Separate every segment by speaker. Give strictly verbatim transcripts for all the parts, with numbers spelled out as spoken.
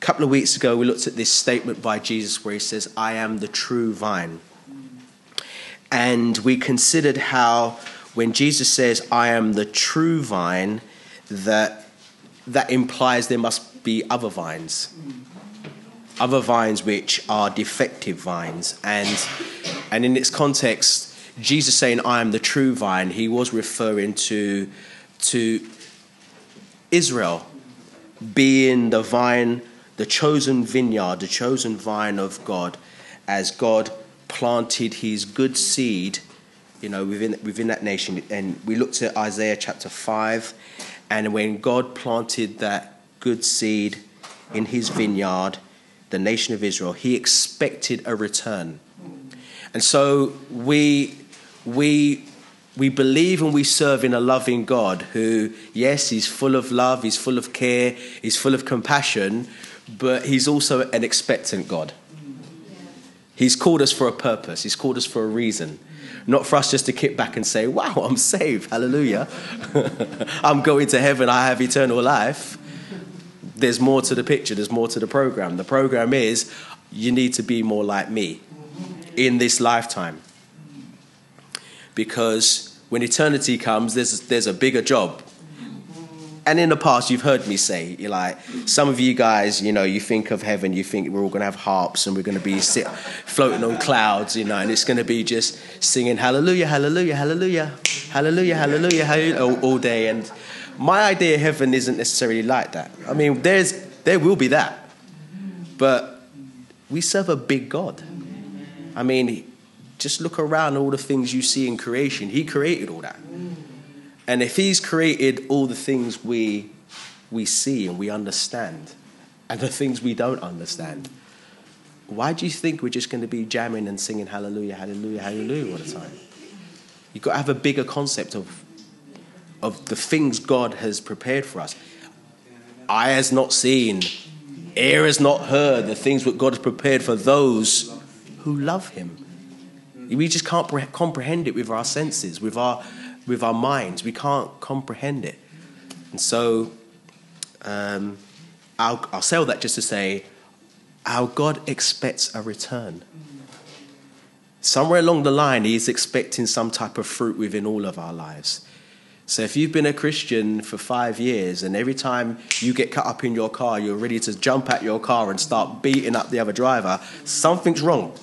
Speaker 1: couple of weeks ago, we looked at this statement by Jesus where he says, I am the true vine. And we considered how when Jesus says, I am the true vine, that that implies there must be other vines. Other vines which are defective vines. And, and in its context, Jesus saying, I am the true vine, he was referring to, to Israel being the vine, the chosen vineyard, the chosen vine of God, as God planted his good seed, you know, within within that nation. And we looked at Isaiah chapter five, and when God planted that good seed in his vineyard, the nation of Israel, he expected a return. And so we we we believe and we serve in a loving God who, yes, he's full of love, he's full of care, he's full of compassion, but he's also an expectant God. He's called us for a purpose. He's called us for a reason. Not for us just to kick back and say, wow, I'm saved. Hallelujah. I'm going to heaven. I have eternal life. There's more to the picture. There's more to the program. The program is you need to be more like me in this lifetime. Because when eternity comes, there's, there's a bigger job. And in the past, you've heard me say, you're like, some of you guys, you know, you think of heaven, you think we're all going to have harps and we're going to be sit, floating on clouds, you know, and it's going to be just singing hallelujah, hallelujah, hallelujah, hallelujah, hallelujah, hallelujah all, all day. And my idea of heaven isn't necessarily like that. I mean, there's there will be that. But we serve a big God. I mean, just look around all the things you see in creation. He created all that. And if he's created all the things we we see and we understand, and the things we don't understand, why do you think we're just going to be jamming and singing hallelujah, hallelujah, hallelujah all the time? You've got to have a bigger concept of, of the things God has prepared for us. Eye has not seen, ear has not heard the things that God has prepared for those who love him. We just can't comprehend it with our senses, with our with our minds. We can't comprehend it. And so um, I'll, I'll say all that just to say our God expects a return. Somewhere along the line, he's expecting some type of fruit within all of our lives. So if you've been a Christian for five years and every time you get cut up in your car, you're ready to jump out your car and start beating up the other driver, something's wrong.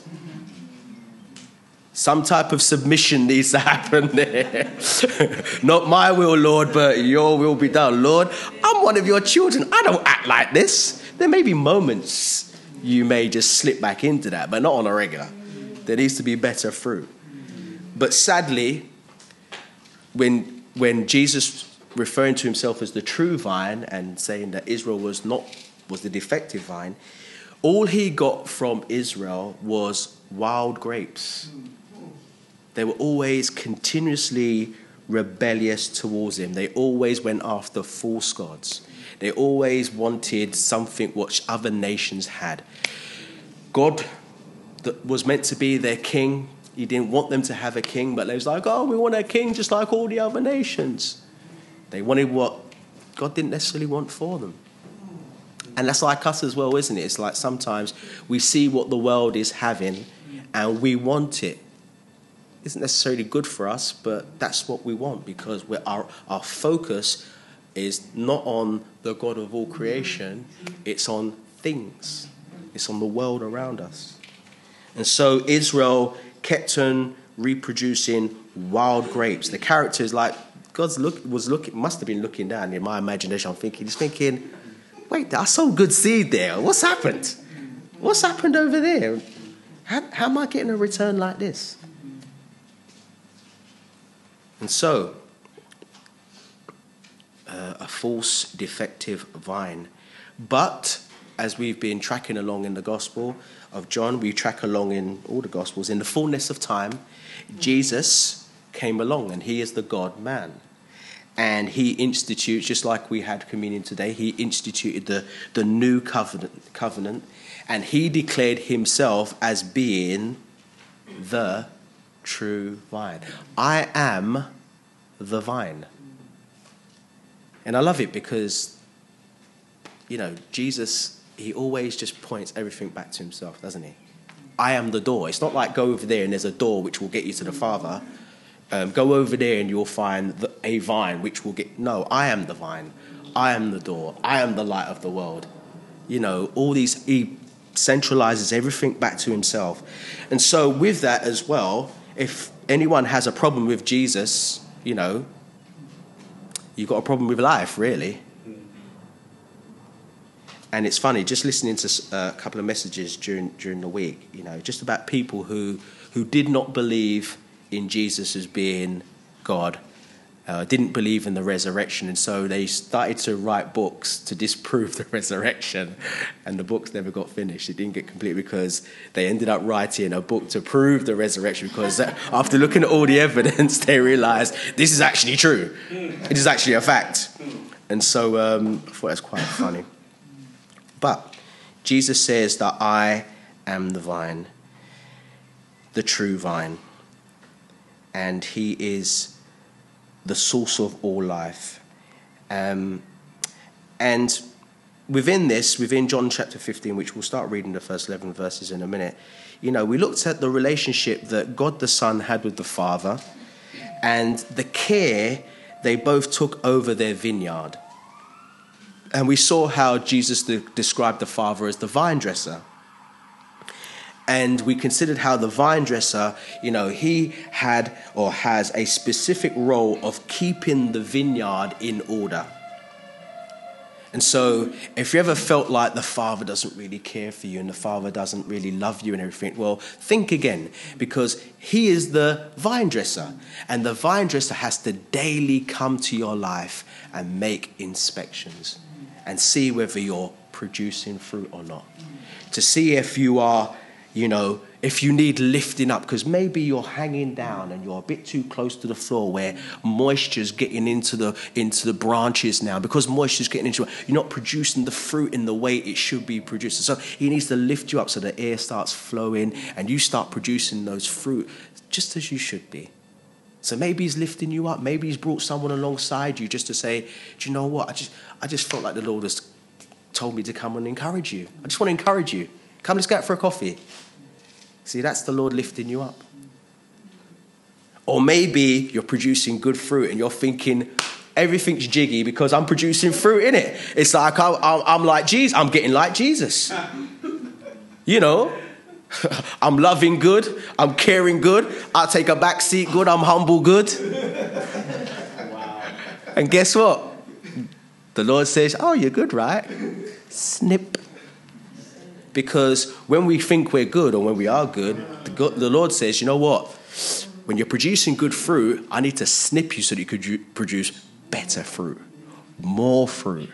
Speaker 1: Some type of submission needs to happen there. Not my will, Lord, but your will be done. Lord, I'm one of your children. I don't act like this. There may be moments you may just slip back into that, but not on a regular. There needs to be better fruit. But sadly, when when Jesus referring to himself as the true vine and saying that Israel was not was the defective vine, all he got from Israel was wild grapes. They were always continuously rebellious towards him. They always went after false gods. They always wanted something which other nations had. God that was meant to be their king, he didn't want them to have a king, but they was like, oh, we want a king just like all the other nations. They wanted what God didn't necessarily want for them. And that's like us as well, isn't it? It's like sometimes we see what the world is having and we want it. Isn't necessarily good for us, but that's what we want because we're, our our focus is not on the God of all creation, it's on things. It's on the world around us. And so Israel kept on reproducing wild grapes. The character is like God's look was looking must have been looking down in my imagination. I'm thinking, he's thinking, wait, I saw good seed there. What's happened? What's happened over there? How, how am I getting a return like this? And so, uh, a false, defective vine. But, as we've been tracking along in the Gospel of John, we track along in all the Gospels, in the fullness of time, Jesus came along, and he is the God-man. And he institutes, just like we had communion today, he instituted the, the new covenant, covenant, and he declared himself as being the true vine. I am the vine. And I love it because, you know, Jesus he always just points everything back to himself, doesn't he? I am the door. It's not like go over there and there's a door which will get you to the Father. Um, go over there and you'll find the, a vine which will get... No, I am the vine. I am the door. I am the light of the world. You know, all these... He centralizes everything back to himself. And so with that as well, if anyone has a problem with Jesus, you know, you've got a problem with life, really. And it's funny, just listening to a couple of messages during during the week, you know, just about people who who did not believe in Jesus as being God, uh, didn't believe in the resurrection, and so they started to write books to disprove the resurrection, and the books never got finished. It didn't get complete because they ended up writing a book to prove the resurrection, because after looking at all the evidence, they realised this is actually true. It is actually a fact. And so um, I thought that's quite funny. But Jesus says that I am the vine, the true vine, and he is the source of all life. Um, and within this, within John chapter fifteen, which we'll start reading the first eleven verses in a minute, you know, we looked at the relationship that God the Son had with the Father and the care they both took over their vineyard. And we saw how Jesus de- described the Father as the vine dresser. And we considered how the vine dresser, you know, he had or has a specific role of keeping the vineyard in order. And so if you ever felt like the Father doesn't really care for you and the Father doesn't really love you and everything, well, think again, because he is the vine dresser. And the vine dresser has to daily come to your life and make inspections and see whether you're producing fruit or not. To see if you are, you know, if you need lifting up, because maybe you're hanging down and you're a bit too close to the floor where moisture's getting into the into the branches now. Because moisture's getting into it, you're not producing the fruit in the way it should be produced. So he needs to lift you up so the air starts flowing and you start producing those fruit just as you should be. So maybe he's lifting you up. Maybe he's brought someone alongside you just to say, do you know what? I just I just felt like the Lord has told me to come and encourage you. I just want to encourage you. Come, let's go out for a coffee. See, that's the Lord lifting you up. Or maybe you're producing good fruit and you're thinking everything's jiggy because I'm producing fruit in it. It's like I'm, I'm like Jesus. I'm getting like Jesus. You know, I'm loving good. I'm caring good. I take a back seat good. I'm humble good. Wow. And guess what? The Lord says, oh, you're good, right? Snip. Because when we think we're good or when we are good, the, God, the Lord says, you know what? When you're producing good fruit, I need to snip you so that you could produce better fruit, more fruit.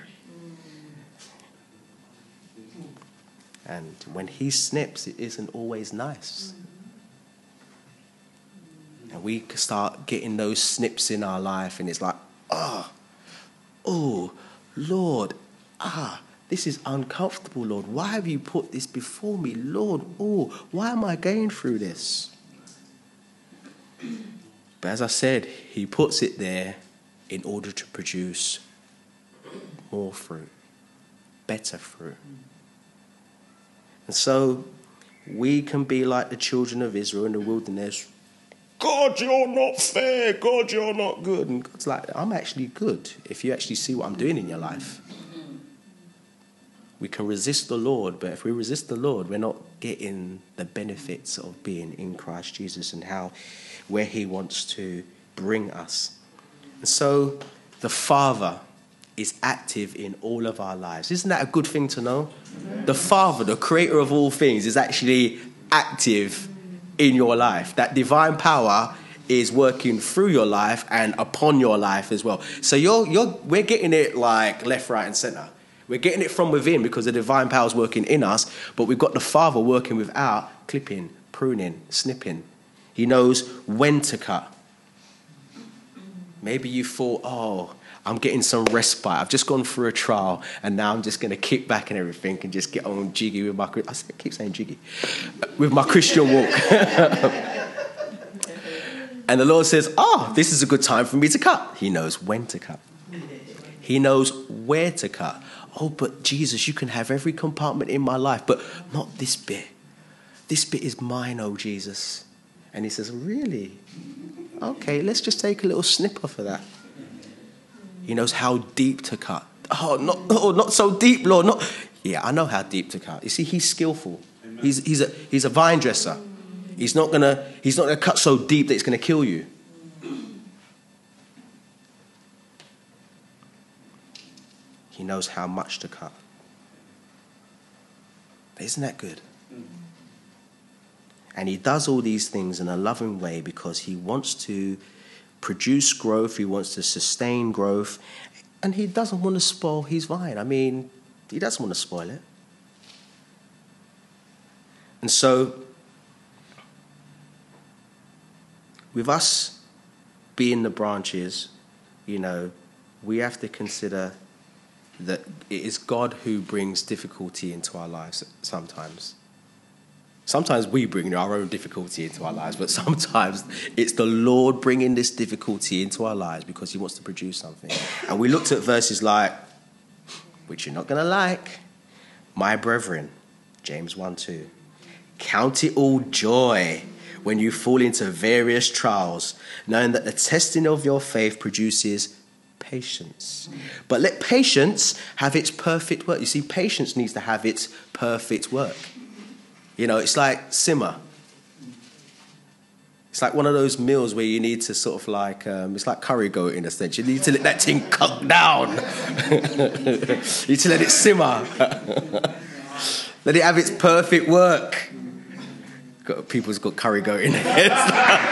Speaker 1: And when he snips, it isn't always nice. And we start getting those snips in our life and it's like, oh, oh, Lord, ah, this is uncomfortable, Lord. Why have you put this before me? Lord, oh, why am I going through this? But as I said, he puts it there in order to produce more fruit, better fruit. And so we can be like the children of Israel in the wilderness. God, you're not fair. God, you're not good. And God's like, I'm actually good if you actually see what I'm doing in your life. We can resist the Lord, but if we resist the Lord, we're not getting the benefits of being in Christ Jesus and how, where he wants to bring us. And so the Father is active in all of our lives. Isn't that a good thing to know? The Father, the creator of all things, is actually active in your life. That divine power is working through your life and upon your life as well. So you're, you're, we're getting it like left, right, and center. We're getting it from within because the divine power is working in us, but we've got the Father working without, clipping, pruning, snipping. He knows when to cut. Maybe you thought, oh, I'm getting some respite. I've just gone through a trial, and now I'm just going to kick back and everything and just get on jiggy with my... I keep saying jiggy. With my Christian walk. And the Lord says, oh, this is a good time for me to cut. He knows when to cut. He knows where to cut. Oh, but Jesus, you can have every compartment in my life, but not this bit. This bit is mine, oh Jesus. And he says, really? Okay, let's just take a little snip off of that. He knows how deep to cut. Oh, not, oh, not so deep, Lord. Not. Yeah, I know how deep to cut. You see, he's skillful. He's, he's, a, he's a vine dresser. He's not gonna, he's not gonna cut so deep that it's gonna kill you. He knows how much to cut. Isn't that good? And he does all these things in a loving way because he wants to produce growth, he wants to sustain growth, and he doesn't want to spoil his vine. I mean, he doesn't want to spoil it. And so, with us being the branches, you know, we have to consider that it is God who brings difficulty into our lives sometimes. Sometimes we bring our own difficulty into our lives, but sometimes it's the Lord bringing this difficulty into our lives because he wants to produce something. And we looked at verses like, which you're not going to like, my brethren, James one two. Count it all joy when you fall into various trials, knowing that the testing of your faith produces patience. But let patience have its perfect work. You see, patience needs to have its perfect work. You know, it's like simmer. It's like one of those meals where you need to sort of like, um, it's like curry goat in a sense. You need to let that thing cook down. You need to let it simmer. Let it have its perfect work. Got, people's got curry goat in their heads.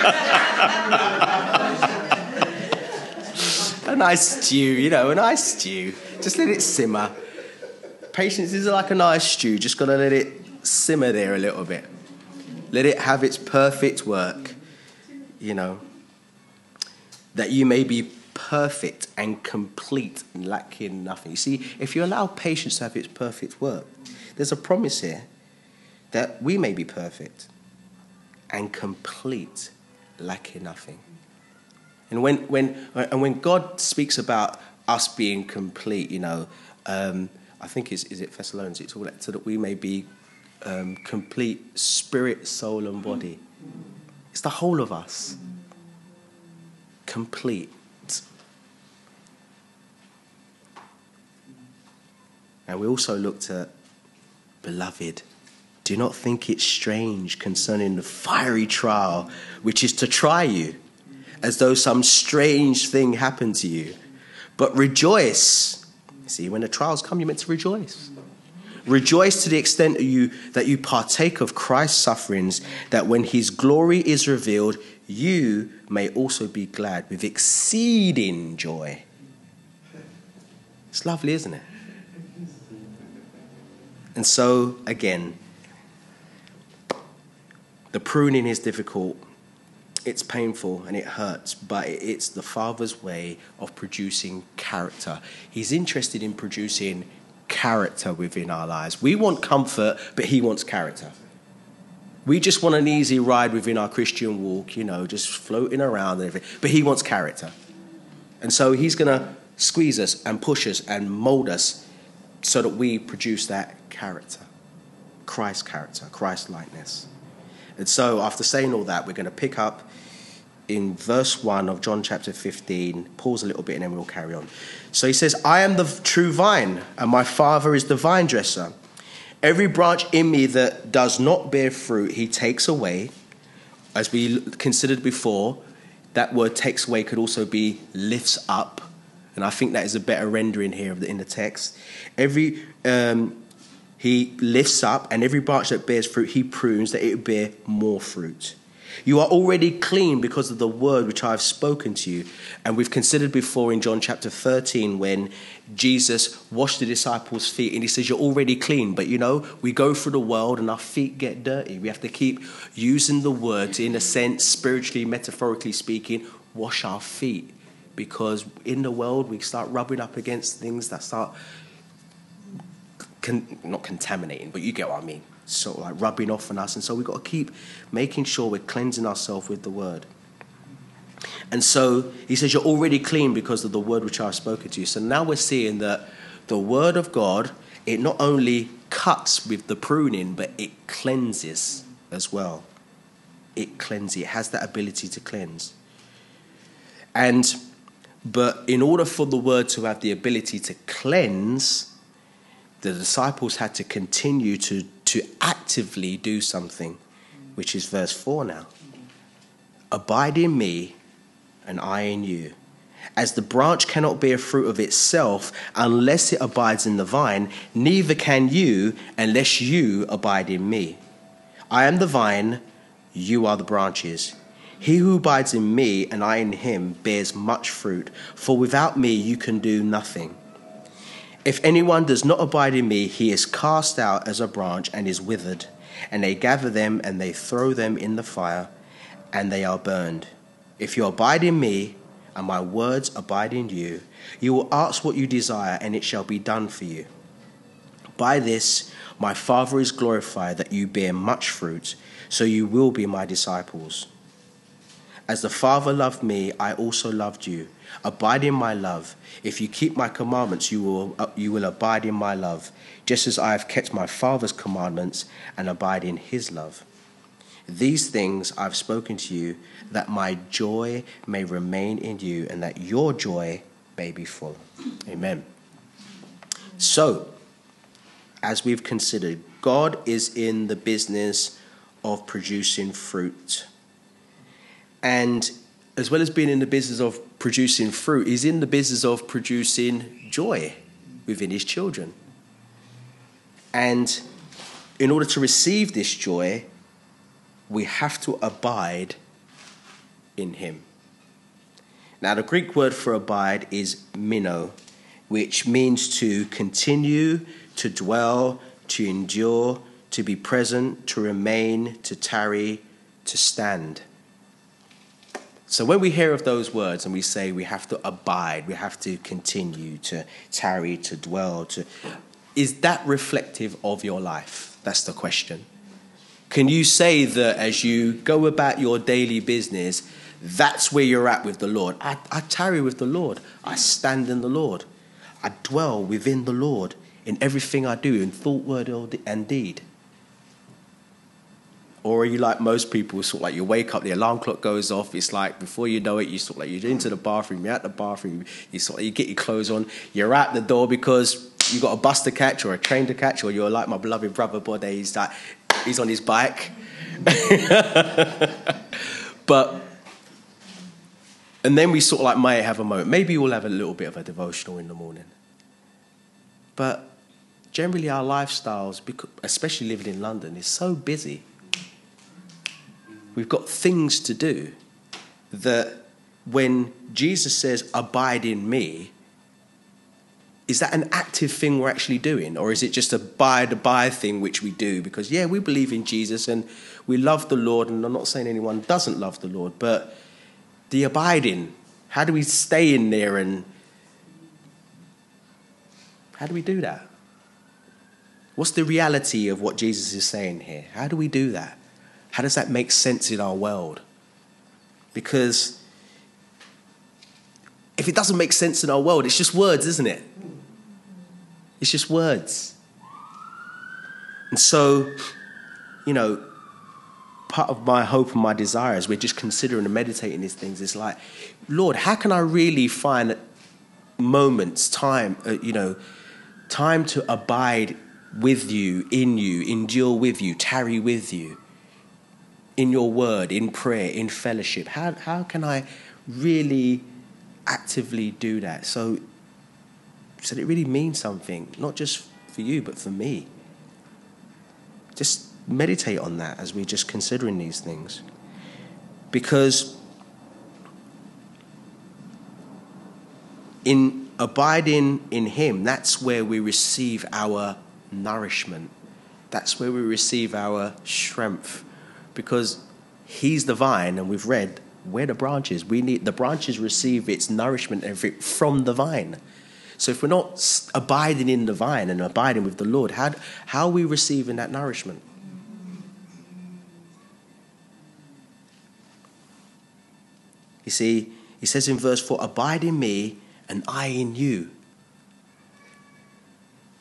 Speaker 1: A nice stew, you know, a nice stew. Just let it simmer. Patience is like a nice stew. Just got to let it simmer there a little bit. Let it have its perfect work, you know, that you may be perfect and complete and lacking nothing. You see, if you allow patience to have its perfect work, there's a promise here that we may be perfect and complete, lacking nothing. And when when and when God speaks about us being complete, you know, um, I think is is it Thessalonians? It's all that so that we may be um, complete, spirit, soul, and body. It's the whole of us, complete. And we also looked at, beloved, do not think it strange concerning the fiery trial, which is to try you, as though some strange thing happened to you. But rejoice. See, when the trials come, you're meant to rejoice. Rejoice to the extent that you, that you partake of Christ's sufferings, that when his glory is revealed, you may also be glad with exceeding joy. It's lovely, isn't it? And so, again, the pruning is difficult. It's painful and it hurts, but it's the Father's way of producing character. He's interested in producing character within our lives. We want comfort, but he wants character. We just want an easy ride within our Christian walk, you know, just floating around and everything. But he wants character. And so he's going to squeeze us and push us and mold us so that we produce that character. Christ character, Christ likeness. And so after saying all that, we're going to pick up in verse one of John chapter fifteen, pause a little bit and then we'll carry on. So he says, I am the true vine and my Father is the vine dresser. Every branch in me that does not bear fruit, he takes away. As we considered before, that word takes away could also be lifts up. And I think that is a better rendering here in the text. Every um, he lifts up, and every branch that bears fruit, he prunes that it will bear more fruit. You are already clean because of the word which I have spoken to you. And we've considered before in John chapter thirteen when Jesus washed the disciples' feet and he says, you're already clean. But, you know, we go through the world and our feet get dirty. We have to keep using the word to, in a sense, spiritually, metaphorically speaking, wash our feet. Because in the world, we start rubbing up against things that start, con- not contaminating, but you get what I mean. Sort of like rubbing off on us. And so we've got to keep making sure we're cleansing ourselves with the word. And so he says, you're already clean because of the word which I have spoken to you. So now we're seeing that the word of God, it not only cuts with the pruning, but it cleanses as well. It cleanses. It has that ability to cleanse. And, but in order for the word to have the ability to cleanse, the disciples had to continue to, to actively do something, which is verse four now. Abide in me, and I in you. As the branch cannot bear fruit of itself unless it abides in the vine, neither can you unless you abide in me. I am the vine, you are the branches. He who abides in me and I in him bears much fruit, for without me you can do nothing. If anyone does not abide in me, he is cast out as a branch and is withered, and they gather them and they throw them in the fire, and they are burned. If you abide in me, and my words abide in you, you will ask what you desire, and it shall be done for you. By this my Father is glorified, that you bear much fruit, so you will be my disciples. As the Father loved me, I also loved you. Abide in my love. If you keep my commandments, you will, uh, you will abide in my love, just as I have kept my Father's commandments and abide in his love. These things I've spoken to you, that my joy may remain in you and that your joy may be full. Amen. So, as we've considered, God is in the business of producing fruit. And as well as being in the business of producing fruit, he's in the business of producing joy within his children. And in order to receive this joy, we have to abide in him. Now, the Greek word for abide is meno, which means to continue, to dwell, to endure, to be present, to remain, to tarry, to stand. So when we hear of those words and we say we have to abide, we have to continue, to tarry, to dwell, to, is that reflective of your life? That's the question. Can you say that as you go about your daily business, that's where you're at with the Lord? I, I tarry with the Lord. I stand in the Lord. I dwell within the Lord in everything I do, in thought, word, and deed. Or are you like most people, sort of like you wake up, the alarm clock goes off, it's like before you know it, you sort of like you're into the bathroom, you're at the bathroom, you sort of you get your clothes on, you're out the door because you got a bus to catch or a train to catch, or you're like my beloved brother Bode, he's like he's on his bike. But and then we sort of like might have a moment. Maybe we'll have a little bit of a devotional in the morning. But generally our lifestyles, especially living in London, is so busy. We've got things to do that when Jesus says, abide in me, is that an active thing we're actually doing? Or is it just a by-the-by thing which we do? Because, yeah, we believe in Jesus and we love the Lord, and I'm not saying anyone doesn't love the Lord, but the abiding, how do we stay in there and how do we do that? What's the reality of what Jesus is saying here? How do we do that? How does that make sense in our world? Because if it doesn't make sense in our world, it's just words, isn't it? It's just words. And so, you know, part of my hope and my desire as we're just considering and meditating these things is like, Lord, how can I really find moments, time, uh, you know, time to abide with you, in you, endure with you, tarry with you, in your word, in prayer, in fellowship? How how can I really actively do that? So, so it really means something, not just for you, but for me. Just meditate on that as we're just considering these things. Because in abiding in him, that's where we receive our nourishment. That's where we receive our strength. Because he's the vine, and we've read, we're the branches. We need the branches receive its nourishment and everything from the vine. So if we're not abiding in the vine and abiding with the Lord, how, how are we receiving that nourishment? You see, he says in verse four, abide in me and I in you.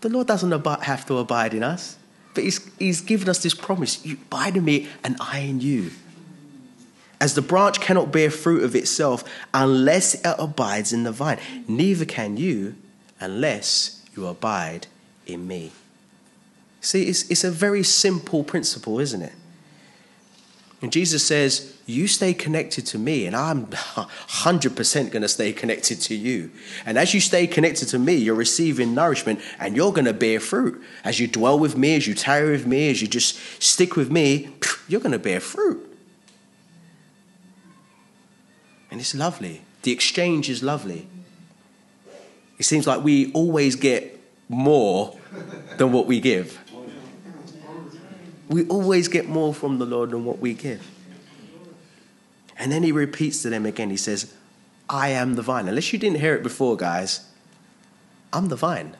Speaker 1: The Lord doesn't ab- have to abide in us. But he's, he's given us this promise. You abide in me and I in you. As the branch cannot bear fruit of itself unless it abides in the vine, neither can you unless you abide in me. See, it's, it's a very simple principle, isn't it? And Jesus says, you stay connected to me and I'm one hundred percent going to stay connected to you. And as you stay connected to me, you're receiving nourishment and you're going to bear fruit. As you dwell with me, as you tarry with me, as you just stick with me, you're going to bear fruit. And it's lovely. The exchange is lovely. It seems like we always get more than what we give. We always get more from the Lord than what we give. And then he repeats to them again. He says, I am the vine. Unless you didn't hear it before, guys, I'm the vine.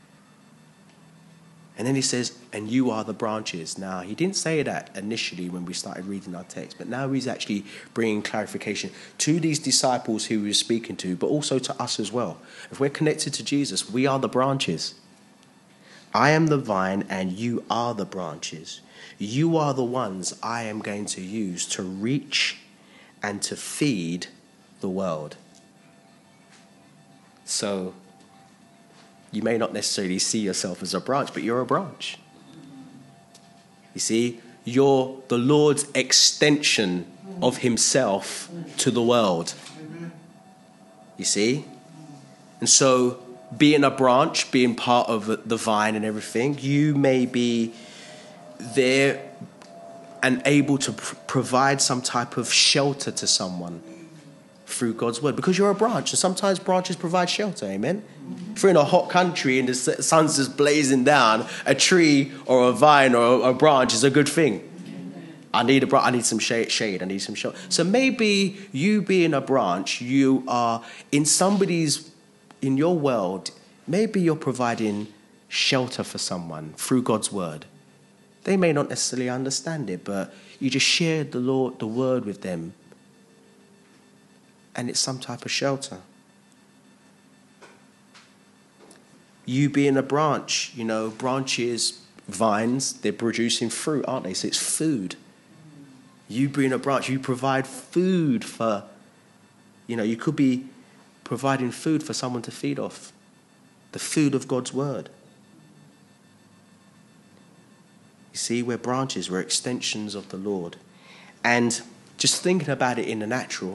Speaker 1: And then he says, and you are the branches. Now, he didn't say that initially when we started reading our text, but now he's actually bringing clarification to these disciples who he was speaking to, but also to us as well. If we're connected to Jesus, we are the branches. I am the vine and you are the branches. You are the ones I am going to use to reach and to feed the world. So you may not necessarily see yourself as a branch, but you're a branch. You see, you're the Lord's extension of himself to the world. You see? And so being a branch, being part of the vine and everything, you may be there and able to pr- provide some type of shelter to someone through God's word, because you're a branch, and sometimes branches provide shelter. Amen. If we're in a hot country and the sun's just blazing down, a tree or a vine or a branch is a good thing. I need a branch. I need some shade. Shade. I need some shelter. So maybe you being a branch, you are in somebody's, in your world. Maybe you're providing shelter for someone through God's word. They may not necessarily understand it, but you just share the Lord, the word with them, and it's some type of shelter. You being a branch, you know, branches, vines, they're producing fruit, aren't they? So it's food. You being a branch, you provide food for, you know, you could be providing food for someone to feed off. The food of God's word. You see, we're branches, we're extensions of the Lord. And just thinking about it in the natural,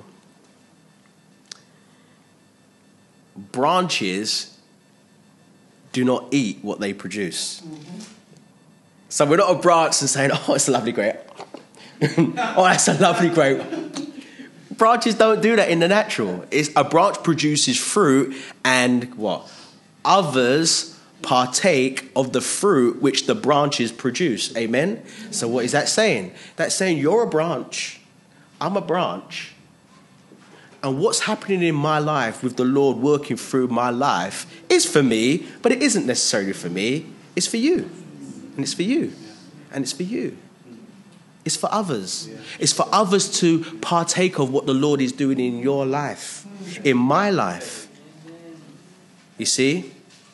Speaker 1: branches do not eat what they produce. Mm-hmm. So we're not a branch and saying, oh, it's a lovely grape. Oh, that's a lovely grape. Branches don't do that in the natural. It's, a branch produces fruit and what? Others partake of the fruit which the branches produce. Amen? So what is that saying? That's saying you're a branch. I'm a branch. And what's happening in my life with the Lord working through my life is for me, but it isn't necessarily for me. It's for you. And it's for you. And it's for you. It's for others. It's for others to partake of what the Lord is doing in your life, in my life. You see?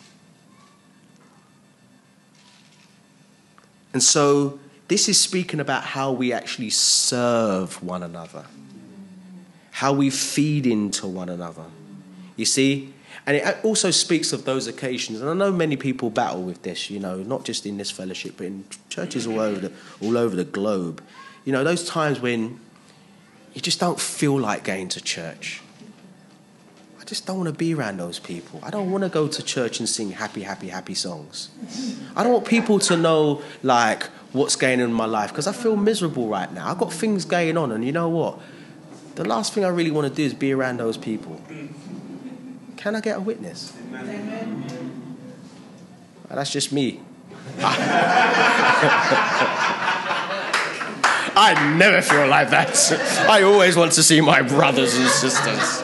Speaker 1: And so this is speaking about how we actually serve one another, how we feed into one another. You see? And it also speaks of those occasions. And I know many people battle with this, you know, not just in this fellowship, but in churches all over the, all over the globe. You know, those times when you just don't feel like going to church. I just don't want to be around those people. I don't want to go to church and sing happy, happy, happy songs. I don't want people to know, like, what's going on in my life, because I feel miserable right now. I've got things going on, and you know what? The last thing I really want to do is be around those people. Can I get a witness? Amen. Well, that's just me. I never feel like that. I always want to see my brothers and sisters.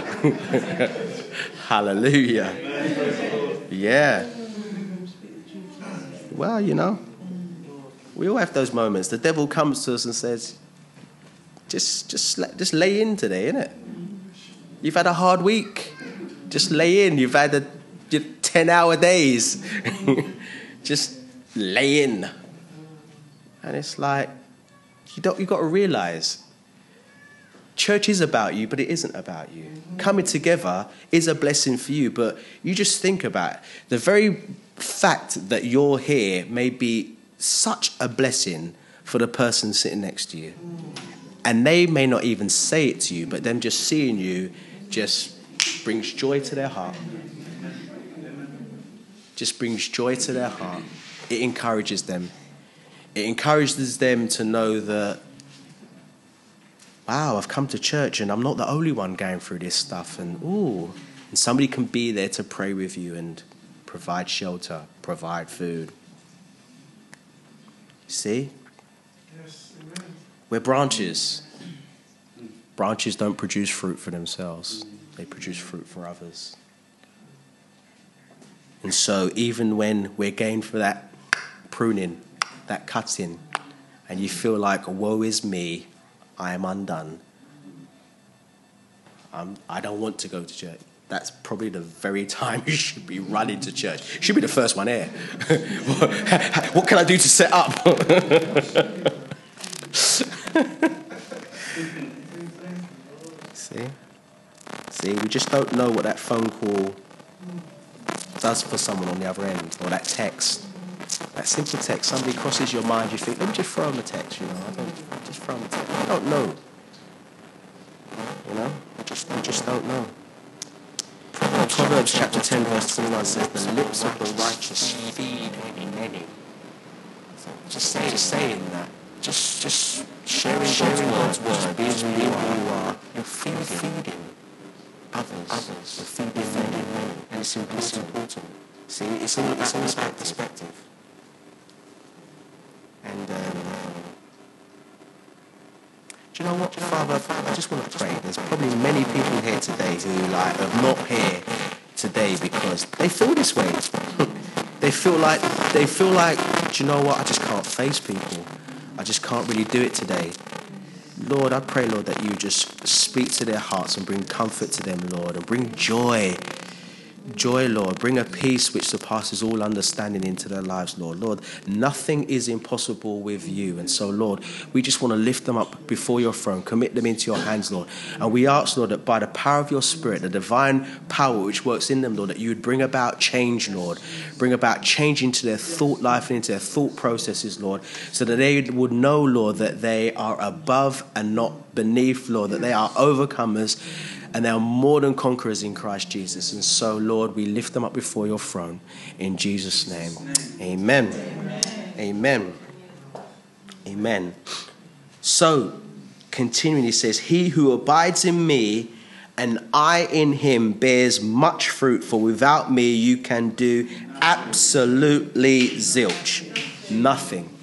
Speaker 1: Hallelujah. Yeah. Well, you know, we all have those moments. The devil comes to us and says, just, just, just lay in today, innit? You've had a hard week. Just lay in. You've had a, you're ten-hour days. Just lay in. And it's like, you don't, you've got to realise, church is about you, but it isn't about you. Coming together is a blessing for you, but you just think about it. The very fact that you're here may be such a blessing for the person sitting next to you. And they may not even say it to you, but them just seeing you just brings joy to their heart. Just brings joy to their heart. It encourages them. It encourages them to know that, wow, I've come to church and I'm not the only one going through this stuff. And ooh, and somebody can be there to pray with you and provide shelter, provide food. See?
Speaker 2: Yes, amen.
Speaker 1: We're branches. Branches don't produce fruit for themselves. They produce fruit for others. And so even when we're going for that pruning, that cutting, and you feel like, woe is me, I am undone. I'm, I don't want to go to church. That's probably the very time you should be running to church. You should be the first one here. What can I do to set up? See? See, we just don't know what that phone call does for someone on the other end, or that text. That simple text, somebody crosses your mind, you think, let me just throw them a text, you know. I don't just throw them a text. I don't know. You know? I just, I just don't know. Proverbs chapter ten, verse twenty-one says, the lips of the righteous feed many. Just saying, just saying that. Just, just sharing, sharing God's word, being who you are. You're feeding, feeding others. Others. You're feeding many. And it's important. See, it's all about perspective. perspective. And um, do you know what, Father? I just want to pray. There's probably many people here today who like are not here today because they feel this way. They feel like they feel like. Do you know what? I just can't face people. I just can't really do it today. Lord, I pray, Lord, that you just speak to their hearts and bring comfort to them, Lord, and bring joy. Joy, Lord. Bring a peace which surpasses all understanding into their lives, Lord. Lord, nothing is impossible with you. And so, Lord, we just want to lift them up before your throne, commit them into your hands, Lord. And we ask, Lord, that by the power of your Spirit, the divine power which works in them, Lord, that you would bring about change, Lord. Bring about change into their thought life and into their thought processes, Lord, so that they would know, Lord, that they are above and not beneath, Lord, that they are overcomers, and they are more than conquerors in Christ Jesus. And so, Lord, we lift them up before your throne in Jesus' name. Amen. Amen. Amen. Amen. So, continuing, he says, he who abides in me and I in him bears much fruit, for without me you can do absolutely zilch. Nothing.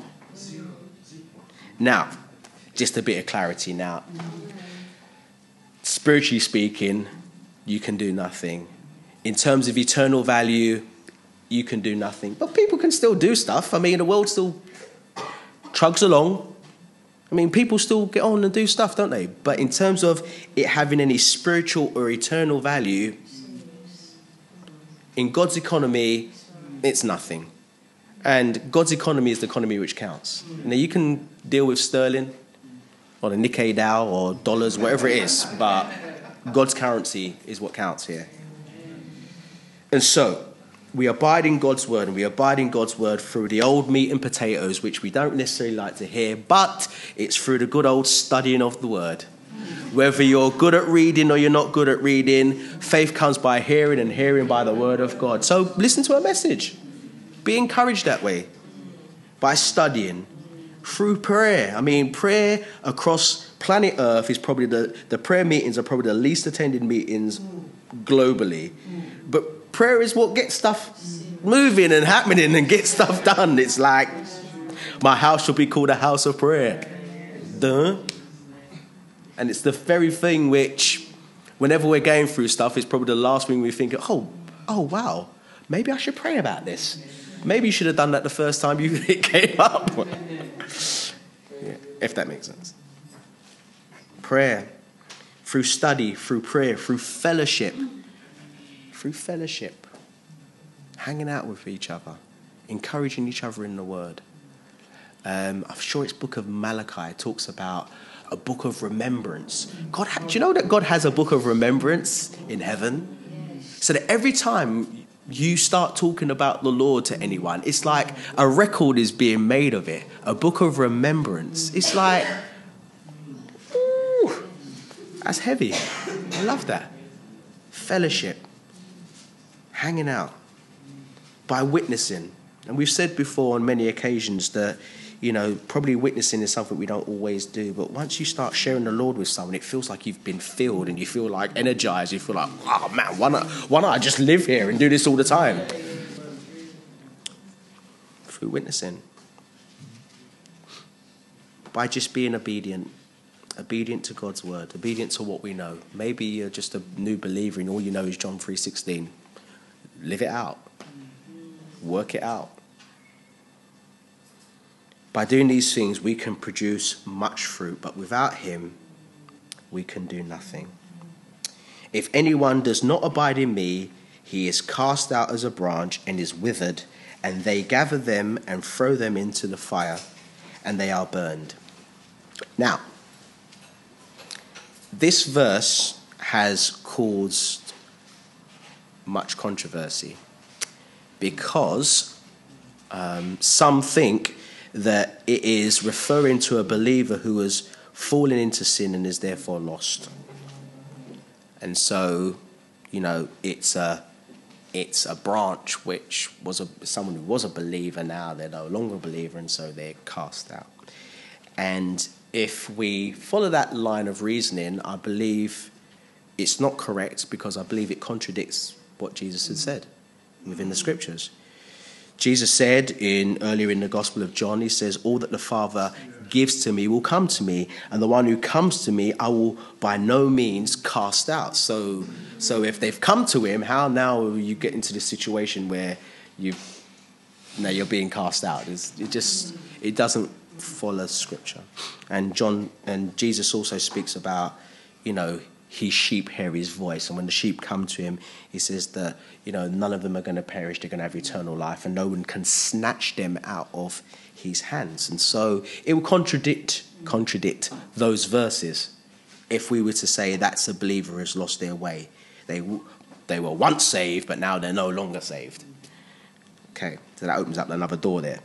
Speaker 1: Now, just a bit of clarity now. Spiritually speaking, you can do nothing. In terms of eternal value, you can do nothing. But people can still do stuff. I mean, the world still chugs along. I mean, people still get on and do stuff, don't they? But in terms of it having any spiritual or eternal value, in God's economy, it's nothing. And God's economy is the economy which counts. Now, you can deal with sterling or the Nikkei Dow or dollars, whatever it is, but God's currency is what counts here. And so, we abide in God's word, and we abide in God's word through the old meat and potatoes, which we don't necessarily like to hear, but it's through the good old studying of the word. Whether you're good at reading or you're not good at reading, faith comes by hearing and hearing by the word of God. So listen to a message. Be encouraged that way by studying. Through prayer. I mean, prayer across planet Earth is probably the, the prayer meetings are probably the least attended meetings globally. But prayer is what gets stuff moving and happening and gets stuff done. It's like, my house shall be called a house of prayer. Duh. And it's the very thing which, whenever we're going through stuff, it's probably the last thing we think, oh, oh, wow, maybe I should pray about this. Maybe you should have done that the first time you it came up. Yeah, if that makes sense. Prayer, through study, through prayer, through fellowship, through fellowship. hanging out with each other, encouraging each other in the word. Um, I'm sure it's book of Malachi talks about a book of remembrance. God, ha- do you know that God has a book of remembrance in heaven? So that every time you start talking about the Lord to anyone, it's like a record is being made of it, a book of remembrance. It's like, ooh, that's heavy. I love that. Fellowship, hanging out, by witnessing. And we've said before on many occasions that, you know, probably witnessing is something we don't always do. But once you start sharing the Lord with someone, it feels like you've been filled and you feel like energized. You feel like, oh man, why not, why not I just live here and do this all the time? Through witnessing. By just being obedient. Obedient to God's word. Obedient to what we know. Maybe you're just a new believer and all you know is John three sixteen. Live it out. Work it out. By doing these things, we can produce much fruit, but without him, we can do nothing. If anyone does not abide in me, he is cast out as a branch and is withered, and they gather them and throw them into the fire, and they are burned. Now, this verse has caused much controversy because um, some think that it is referring to a believer who has fallen into sin and is therefore lost. And so, you know, it's a it's a branch which was a someone who was a believer, now they're no longer a believer, and so they're cast out. And if we follow that line of reasoning, I believe it's not correct, because I believe it contradicts what Jesus had said within the scriptures. Jesus said in earlier in the Gospel of John, he says, all that the Father gives to me will come to me, and the one who comes to me I will by no means cast out. So so if they've come to him, how now will you get into this situation where you now you're being cast out? It's, it just it doesn't follow scripture. And John and Jesus also speaks about, you know, his sheep hear his voice, and when the sheep come to him, he says that, you know, none of them are going to perish, they're going to have eternal life, and no one can snatch them out of his hands. And so it will contradict contradict those verses if we were to say that's a believer who has lost their way. They they were once saved, but now they're no longer saved. Okay, so that opens up another door there.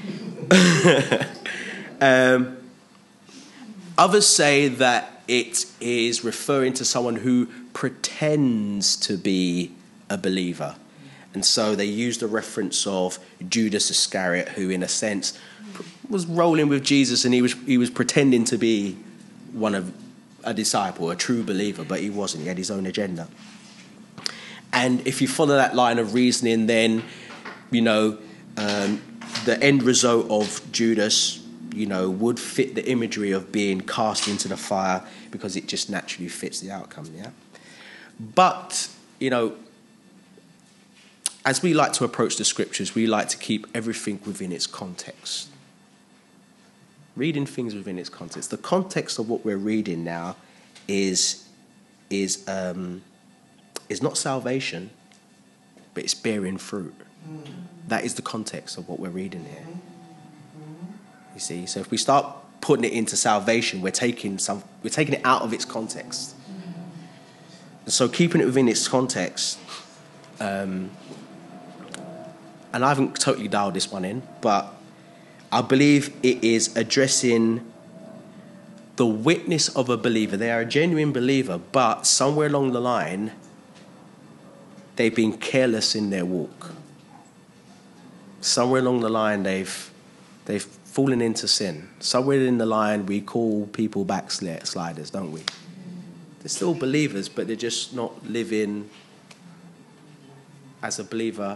Speaker 1: um, others say that it is referring to someone who pretends to be a believer. And so they used a reference of Judas Iscariot, who in a sense was rolling with Jesus, and he was he was pretending to be one of a disciple, a true believer, but he wasn't. He had his own agenda. And if you follow that line of reasoning, then, you know, um, the end result of Judas, you know, would fit the imagery of being cast into the fire, because it just naturally fits the outcome, yeah? But, you know, as we like to approach the scriptures, we like to keep everything within its context. Reading things within its context. The context of what we're reading now is is um, is not salvation, but it's bearing fruit. That is the context of what we're reading here. You see, so if we start putting it into salvation, we're taking some, we're taking it out of its context. And so keeping it within its context, um, and I haven't totally dialed this one in, but I believe it is addressing the witness of a believer. They are a genuine believer, but somewhere along the line, they've been careless in their walk. Somewhere along the line, they've they've fallen into sin. Somewhere in the line, we call people backsliders, don't we? They're still believers, but they're just not living as a believer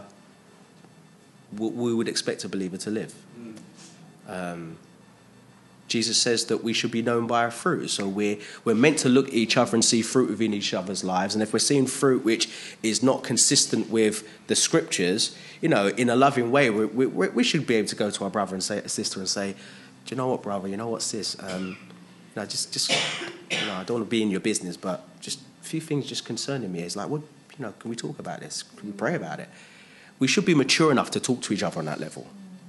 Speaker 1: we would expect a believer to live. Um, Jesus says that we should be known by our fruit. So we're, we're meant to look at each other and see fruit within each other's lives. And if we're seeing fruit which is not consistent with the scriptures, you know, in a loving way, we, we, we should be able to go to our brother and say, sister and say, do you know what, brother, you know what's this? Um, you know, just, just, you know, I don't want to be in your business, but just a few things just concerning me. It's like, what, you know, can we talk about this? Can we pray about it? we should be mature enough to talk to each other on that level.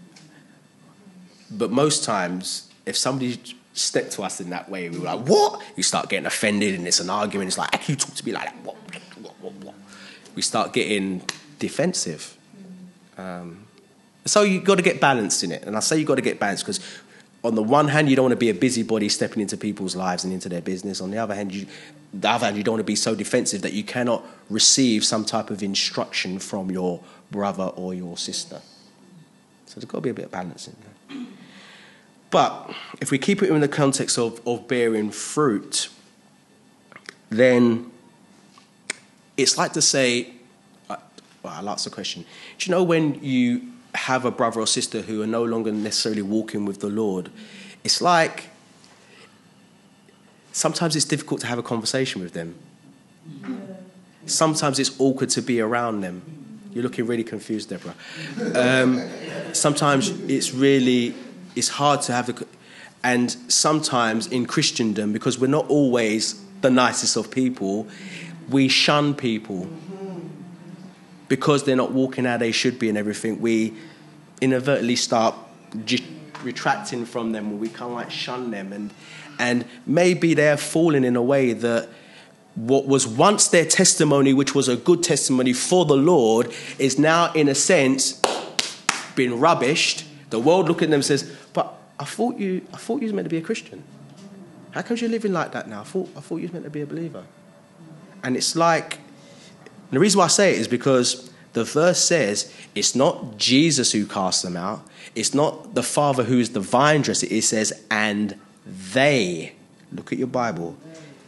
Speaker 1: But most times, if somebody stepped to us in that way, we were like, what? You start getting offended and it's an argument. It's like, how can you talk to me like that? What? What? What? What? We start getting defensive. Um, so you've got to get balanced in it. And I say you've got to get balanced because on the one hand, you don't want to be a busybody stepping into people's lives and into their business. On the other hand, you, the other hand, you don't want to be so defensive that you cannot receive some type of instruction from your brother or your sister. So there's got to be a bit of balance in there. But if we keep it in the context of, of bearing fruit, then it's like to say, well, I'll ask the question. Do you know when you have a brother or sister who are no longer necessarily walking with the Lord, it's like sometimes it's difficult to have a conversation with them. Sometimes it's awkward to be around them. You're looking really confused, Deborah. Um, sometimes it's really, it's hard to have the... And sometimes in Christendom, because we're not always the nicest of people, we shun people. Because they're not walking how they should be and everything, we inadvertently start just retracting from them, or we kind of like shun them. And, and maybe they're falling in a way that what was once their testimony, which was a good testimony for the Lord, is now, in a sense, been rubbished. The world looking at them and says, but I thought you I thought you was meant to be a Christian. How come you're living like that now? I thought I thought you was meant to be a believer. And it's like, and the reason why I say it is because the verse says it's not Jesus who casts them out. It's not the Father who is the vine dresser. It says, and they, look at your Bible,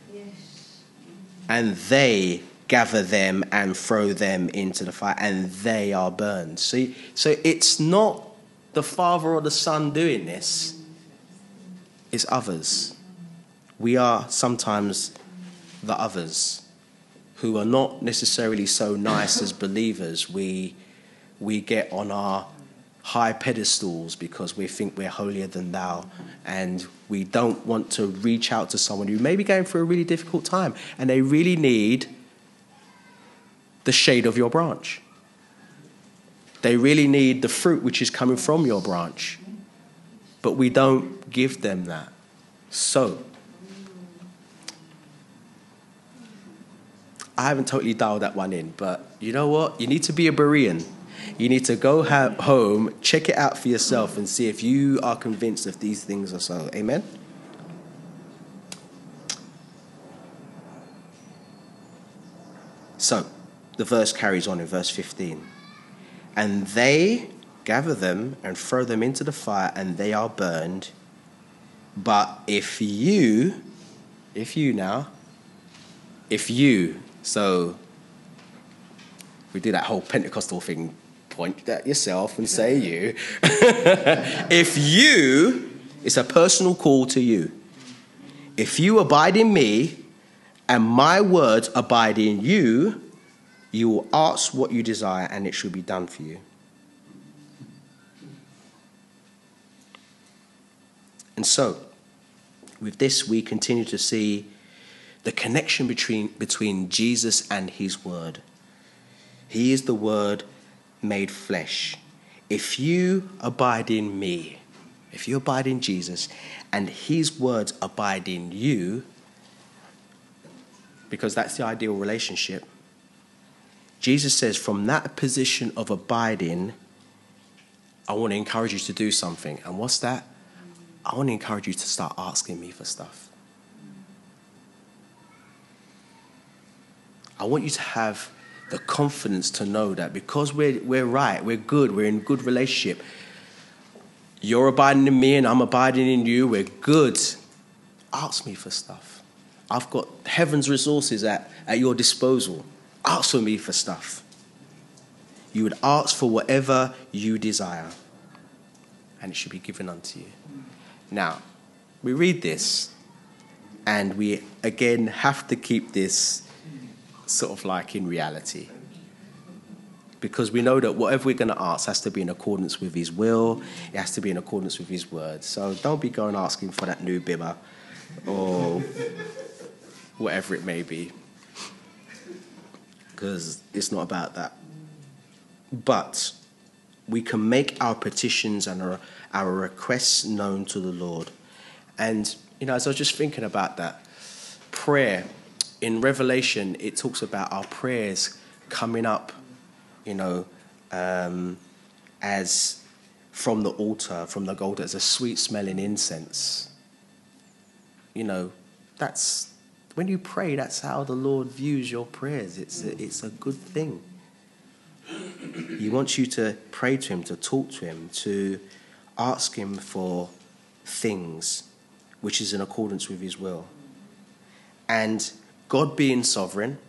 Speaker 1: and they gather them and throw them into the fire, and they are burned. See, so it's not the Father or the Son doing this. It's others. We are sometimes the others who are not necessarily so nice as believers. We we get on our high pedestals because we think we're holier than thou, and we don't want to reach out to someone who may be going through a really difficult time and they really need the shade of your branch. They really need the fruit which is coming from your branch, but we don't give them that. So I haven't totally dialed that one in, but you know what? You need to be a Berean. You need to go ha- home, check it out for yourself, and see if you are convinced if these things are so. Amen? So, the verse carries on in verse fifteen. And they gather them and throw them into the fire, and they are burned. But if you, if you now, if you, so we do that whole Pentecostal thing, point at yourself and say you. If you, it's a personal call to you. If you abide in me and my words abide in you, you will ask what you desire and it shall be done for you. And so, with this, we continue to see the connection between, between Jesus and his word. He is the word made flesh. If you abide in me, if you abide in Jesus and his words abide in you, because that's the ideal relationship, Jesus says from that position of abiding, I want to encourage you to do something. And what's that? I want to encourage you to start asking me for stuff. I want you to have the confidence to know that because we're we're right, we're good, we're in good relationship. You're abiding in me and I'm abiding in you, we're good. Ask me for stuff. I've got heaven's resources at, at your disposal. Ask for me for stuff. You would ask for whatever you desire, and it should be given unto you. Now, we read this, and we again have to keep this sort of like in reality. Because we know that whatever we're going to ask has to be in accordance with his will. It has to be in accordance with his word. So don't be going asking for that new bibber or whatever it may be. Because it's not about that. But we can make our petitions and our, our requests known to the Lord. And, you know, as I was just thinking about that, prayer, in Revelation, it talks about our prayers coming up, you know, um, as from the altar, from the altar, as a sweet-smelling incense. You know, that's, when you pray, that's how the Lord views your prayers. It's a, it's a good thing. He wants you to pray to him, to talk to him, to ask him for things which is in accordance with his will. And God being sovereign,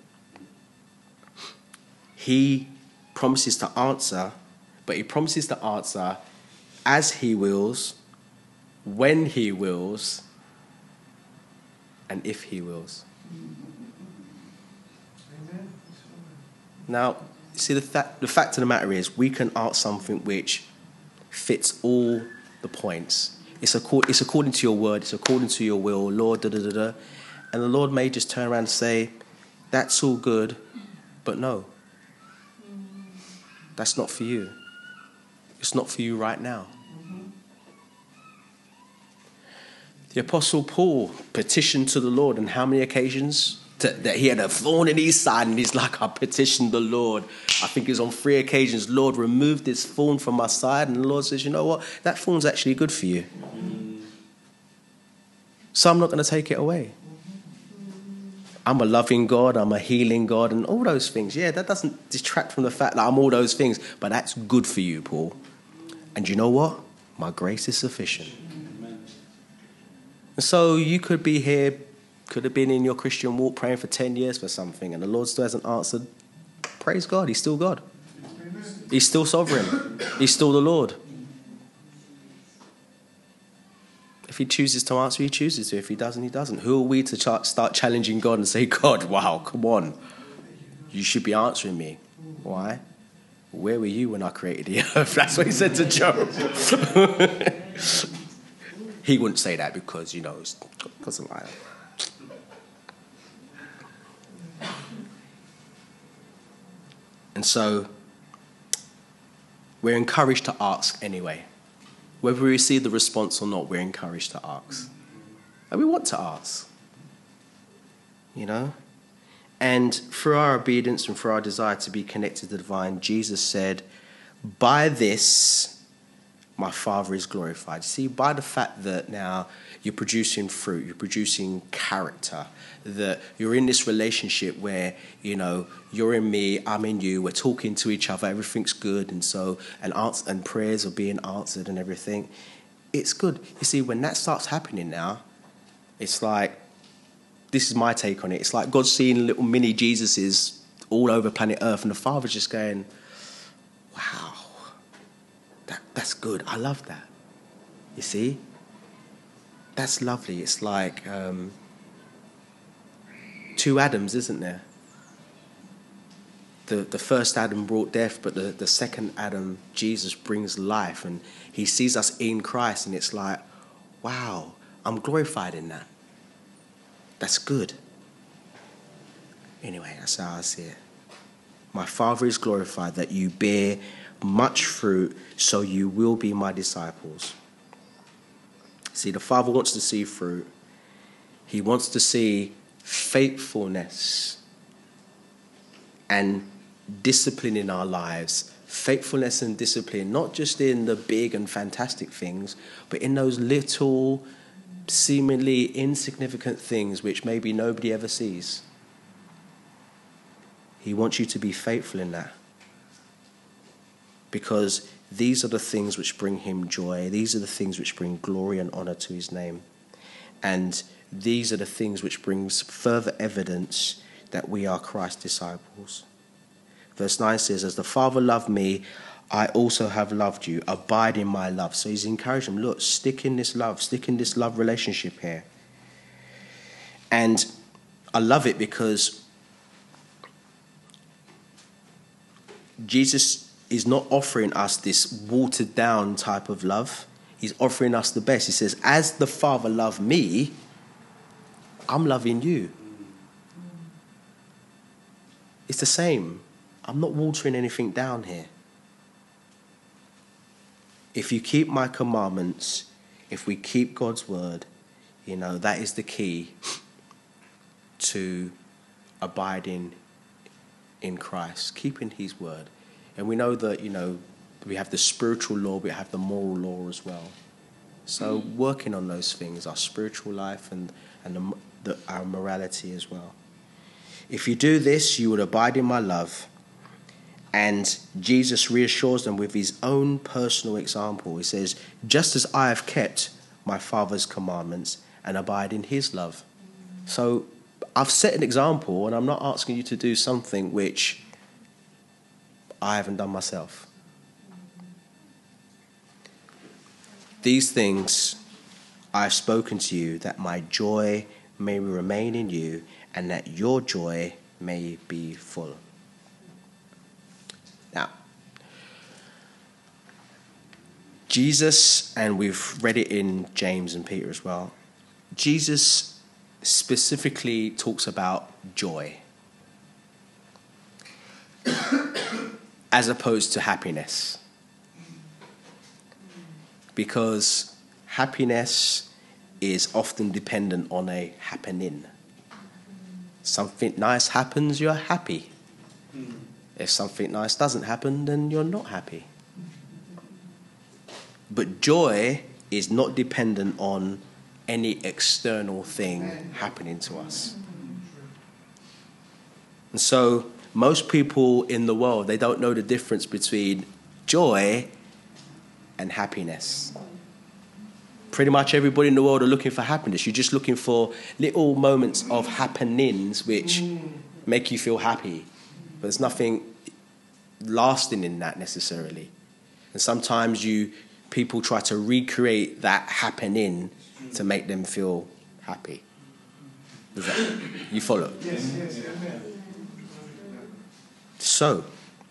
Speaker 1: he promises to answer, but he promises to answer as he wills, when he wills, and if he wills.
Speaker 2: Amen.
Speaker 1: Now, see, the, th- the fact of the matter is, we can ask something which fits all the points. It's, accord- it's according to your word, it's according to your will, Lord, da da da da. And the Lord may just turn around and say, that's all good, but no. That's not for you. It's not for you right now. The Apostle Paul petitioned to the Lord on how many occasions? To, that he had a thorn in his side, and he's like, I petitioned the Lord. I think it was on three occasions, Lord, remove this thorn from my side. And the Lord says, you know what? That thorn's actually good for you. So I'm not going to take it away. I'm a loving God, I'm a healing God, and all those things. Yeah, that doesn't detract from the fact that I'm all those things, but that's good for you, Paul. And you know what? My grace is sufficient. Amen. And so you could be here, could have been in your Christian walk praying for ten years for something, and the Lord still hasn't answered. Praise God, he's still God. Amen. He's still sovereign. He's still the Lord. If he chooses to answer, he chooses to. If he doesn't, he doesn't. Who are we to ch- start challenging God and say, God, wow, come on. You should be answering me. Why? Where were you when I created the earth? That's what he said to Job. He wouldn't say that because, you know, it's because of liar. And so we're encouraged to ask anyway. Whether we receive the response or not, we're encouraged to ask. And we want to ask. You know? And through our obedience and through our desire to be connected to the divine, Jesus said, by this, my Father is glorified. See, by the fact that now you're producing fruit, you're producing character, that you're in this relationship where, you know, you're in me, I'm in you, we're talking to each other, everything's good, and so, and answer, and prayers are being answered and everything. It's good. You see, when that starts happening now, it's like, this is my take on it, it's like God seeing little mini Jesuses all over planet Earth, and the Father's just going, wow, that, that's good, I love that. You see? That's lovely. It's like um, two Adams, isn't there? The the first Adam brought death, but the, the second Adam, Jesus, brings life. And he sees us in Christ, and it's like, wow, I'm glorified in that. That's good. Anyway, that's how I see it. My Father is glorified that you bear much fruit, so you will be my disciples. See, the Father wants to see fruit. He wants to see faithfulness and discipline in our lives. Faithfulness and discipline, not just in the big and fantastic things, but in those little, seemingly insignificant things which maybe nobody ever sees. He wants you to be faithful in that. Because these are the things which bring him joy. These are the things which bring glory and honor to his name. And these are the things which brings further evidence that we are Christ's disciples. Verse nine says, as the Father loved me, I also have loved you. Abide in my love. So he's encouraging them, look, stick in this love. Stick in this love relationship here. And I love it because Jesus is not offering us this watered down type of love. He's offering us the best. He says, as the Father loved me, I'm loving you. It's the same. I'm not watering anything down here. If you keep my commandments, if we keep God's word, you know, that is the key to abiding in Christ, keeping his word. And we know that, you know, we have the spiritual law, we have the moral law as well. So working on those things, our spiritual life and, and the, the, our morality as well. If you do this, you will abide in my love. And Jesus reassures them with his own personal example. He says, just as I have kept my Father's commandments and abide in his love. So I've set an example, and I'm not asking you to do something which I haven't done myself. These things I have spoken to you, that my joy may remain in you, and that your joy may be full. Now, Jesus, and we've read it in James and Peter as well, Jesus specifically talks about joy as opposed to happiness. Because happiness is often dependent on a happening. Something nice happens, you're happy. If something nice doesn't happen, then you're not happy. But joy is not dependent on any external thing happening to us. And so most people in the world, they don't know the difference between joy and happiness. Pretty much everybody in the world are looking for happiness. You're just looking for little moments of happenings which make you feel happy. But there's nothing lasting in that necessarily. And sometimes you people try to recreate that happening to make them feel happy. Does that, you follow?
Speaker 2: Yes, yes, yes.
Speaker 1: So,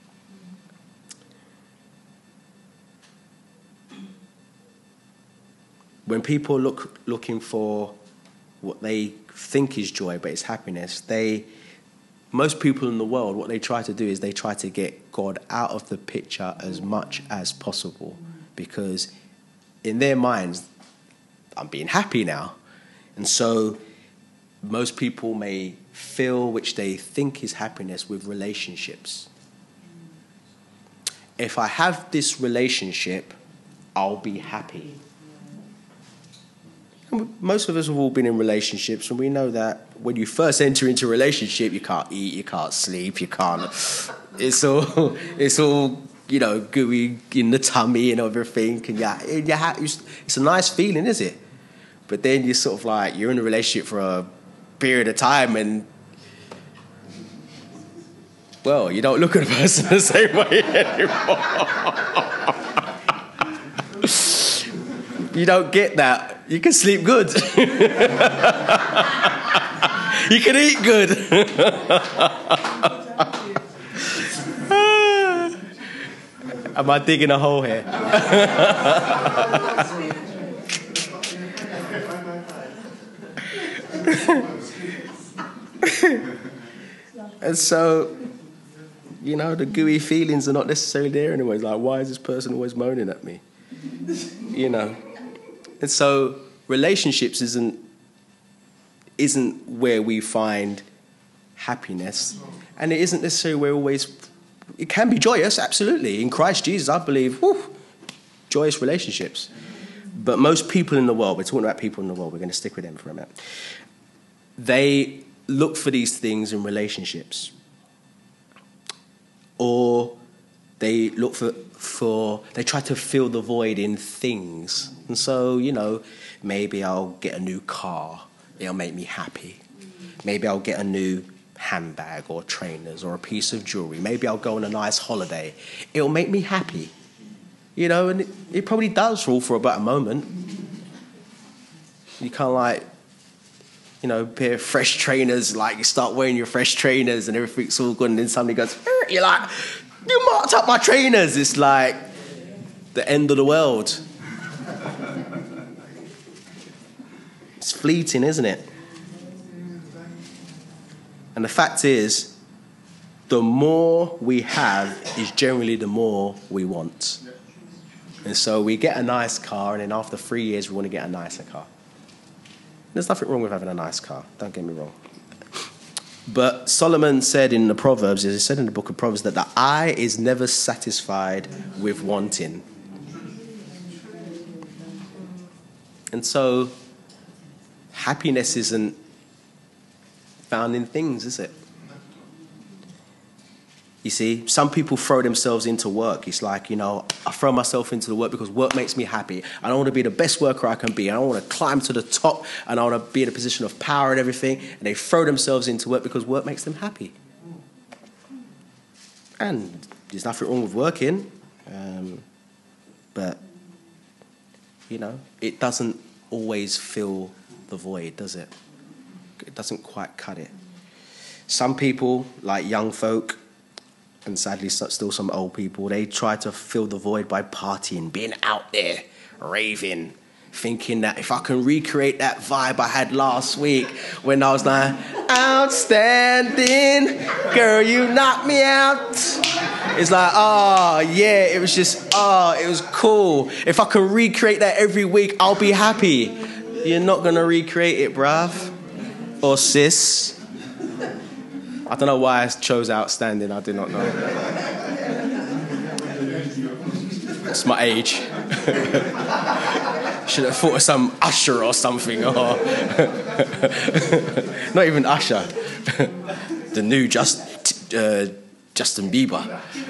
Speaker 1: when people look looking for what they think is joy, but it's happiness, they, most people in the world, what they try to do is they try to get God out of the picture as much as possible, because in their minds, I'm being happy now. And so most people may fill which they think is happiness with relationships. If I have this relationship, I'll be happy. And most of us have all been in relationships, and we know that when you first enter into a relationship, you can't eat, you can't sleep, you can't. It's all, it's all, you know, gooey in the tummy and everything. And yeah, and you're happy. It's a nice feeling, is it? But then you're sort of like, you're in a relationship for a period of time, and well, you don't look at a person the same way anymore. You don't get that. You can sleep good. You can eat good. Am I digging a hole here? And so, you know, the gooey feelings are not necessarily there anymore. It's like, why is this person always moaning at me? You know. And so relationships isn't isn't where we find happiness. And it isn't necessarily where always... It can be joyous, absolutely. In Christ Jesus, I believe, whew, joyous relationships. But most people in the world, we're talking about people in the world, we're going to stick with them for a minute. They look for these things in relationships. Or they look for, for, they try to fill the void in things. And so, you know, maybe I'll get a new car. It'll make me happy. Maybe I'll get a new handbag or trainers or a piece of jewelry. Maybe I'll go on a nice holiday. It'll make me happy. You know, and it, it probably does all for about a moment. You kind of like, you know, pair of fresh trainers, like you start wearing your fresh trainers and everything's all good, and then somebody goes, you're like, you marked up my trainers. It's like the end of the world. It's fleeting, isn't it? And the fact is, the more we have is generally the more we want. And so we get a nice car, and then after three years, we want to get a nicer car. There's nothing wrong with having a nice car, don't get me wrong. But Solomon said in the Proverbs, as he said in the book of Proverbs, that the eye is never satisfied with wanting. And so happiness isn't found in things, is it? You see, some people throw themselves into work. It's like, you know, I throw myself into the work because work makes me happy. I don't want to be the best worker I can be. I don't want to climb to the top, and I want to be in a position of power and everything. And they throw themselves into work because work makes them happy. And there's nothing wrong with working. Um, but, you know, it doesn't always fill the void, does it? It doesn't quite cut it. Some people, like young folk, and sadly still some old people, they try to fill the void by partying, being out there, raving, thinking that if I can recreate that vibe I had last week when I was like, outstanding, girl, you knocked me out. It's like, oh, yeah, it was just, oh, it was cool. If I can recreate that every week, I'll be happy. You're not going to recreate it, bruv. Or sis. I don't know why I chose outstanding. I do not know. It's my age. Should have thought of some Usher or something. Or not even Usher. The new Just, uh, Justin Bieber.